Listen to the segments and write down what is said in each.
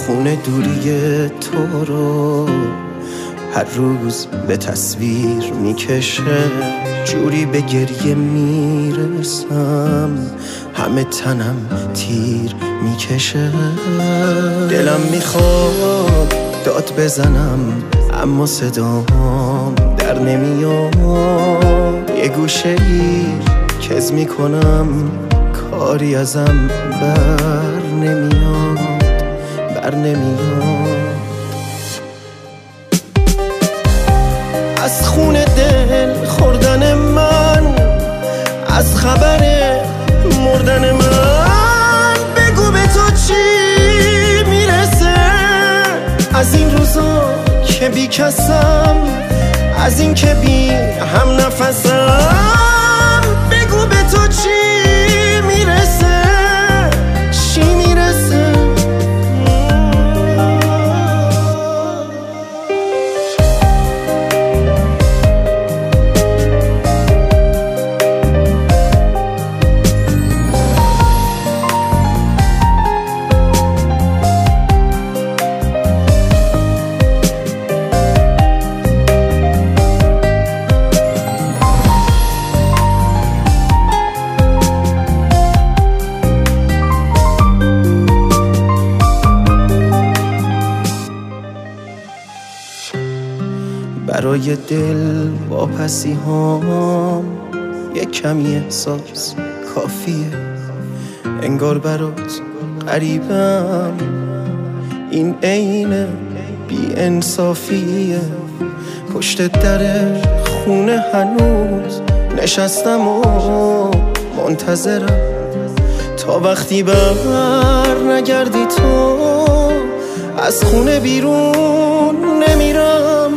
خونه دوری تو رو هر روز به تصویر میکشه، جوری به گریه میرسم همه تنم تیر میکشه. دلم میخواد داد بزنم اما صدام در نمیاد، یه گوشه ای کز میکنم کاری ازم بر نمیاد. از خون دل خوردن من، از خبر مردن من بگو به تو چی میرسه. از این روزا که بی کسم، از این که بی هم نفسم، بگو به تو چی میرسه، چی میرسه. برای دل واپسی هام یک کمی احساس کافیه، انگار برات غریبم، این عین بی انصافیه. پشت در خونه هنوز نشستم و منتظرم تا وقتی بر نگردی تو، از خونه بیرون نمیرم.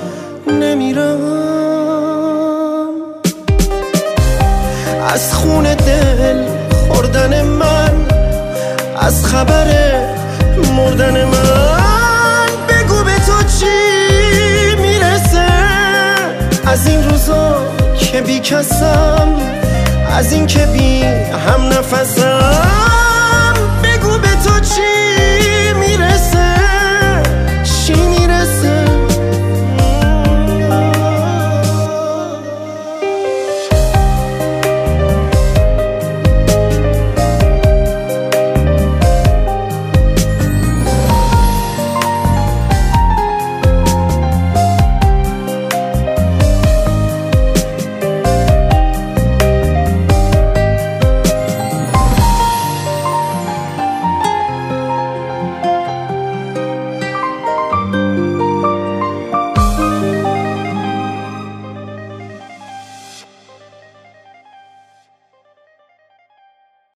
از خون دل خوردن من، از خبر مردن من بگو به تو چی میرسه. از این روزا که بی کسم، از این که بی هم نفسم،